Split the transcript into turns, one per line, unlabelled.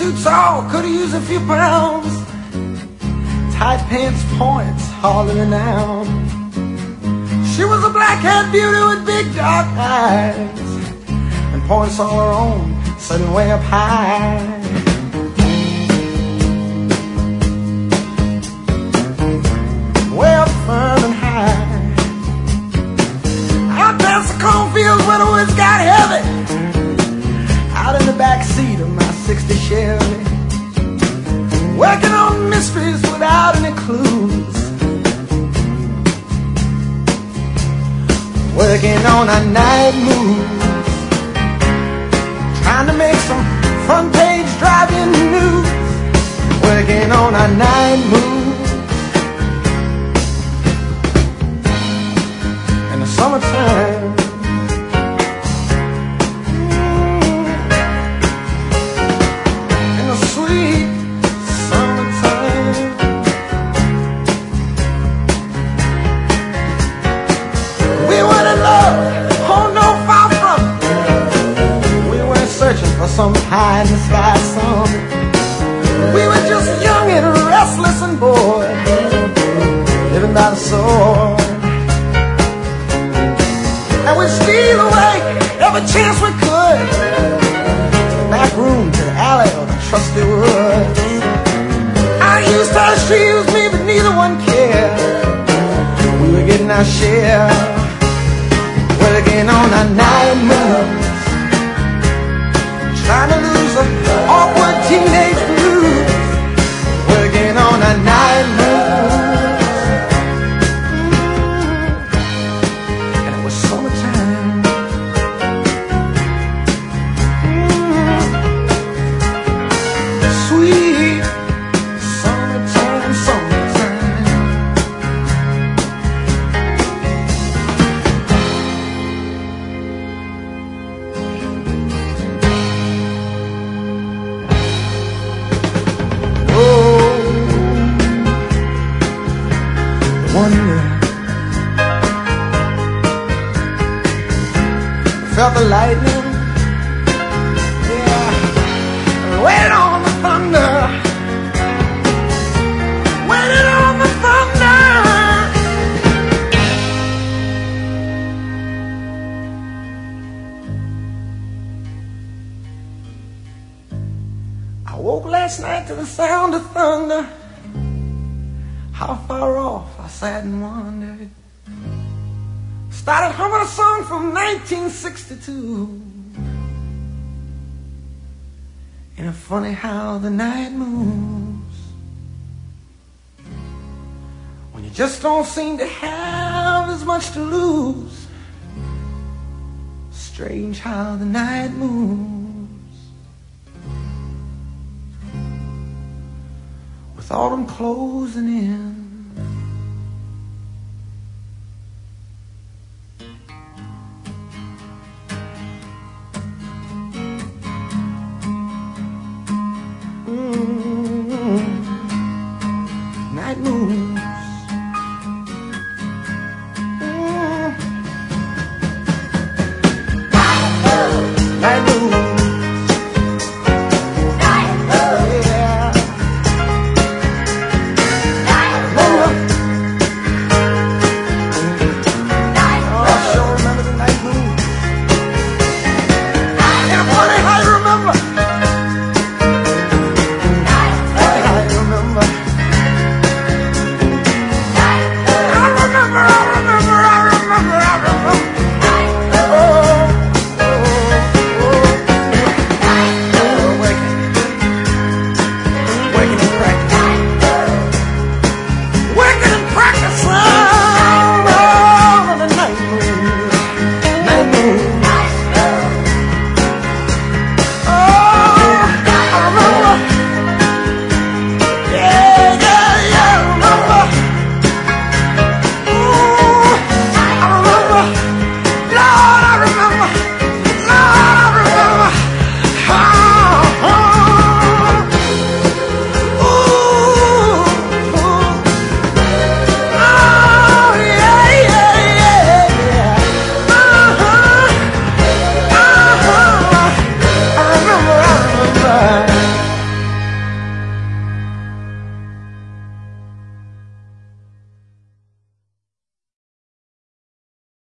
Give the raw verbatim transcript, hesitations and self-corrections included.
too tall, could've used a few pounds. Tight pants points, hollering out. She was a black-haired beauty with big dark eyes, and points all her own, sitting way up high. Way up front and high. Out past the cornfields where the woods got heavy. Out in the back seat of my sixty Chevy, working on mysteries without any clues, working on a night moves, trying to make some front page driving news, working on a night moves in the summertime. Some high in the sky song. We were just young and restless and bored, living by the sword. And we'd steal away every chance we could, to the back room, to the alley, or the trusty woods. I used her, she used me, but neither one cared. We were getting our share, working on our night moves, trying to lose an awkward teenage blues, working on a night moves. Mm-hmm. And it was summertime. Mm-hmm. Sweet summertime, summertime. Wonder, felt the lightning, yeah, waited on the thunder, waited on the thunder. I woke last night to the sound of thunder. How far off, I sat and wondered. Started humming a song from nineteen sixty-two. Ain't it funny how the night moves, when you just don't seem to have as much to lose. Strange how the night moves, with autumn closing in.